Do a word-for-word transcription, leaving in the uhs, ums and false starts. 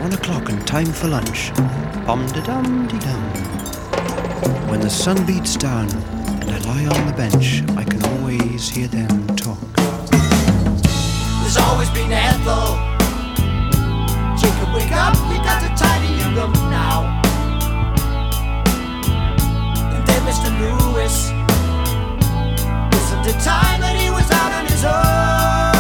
one o'clock and time for lunch. Bum-da-dum-de-dum. When the sun beats down and I lie on the bench, I can always hear them talk. There's always been Ethel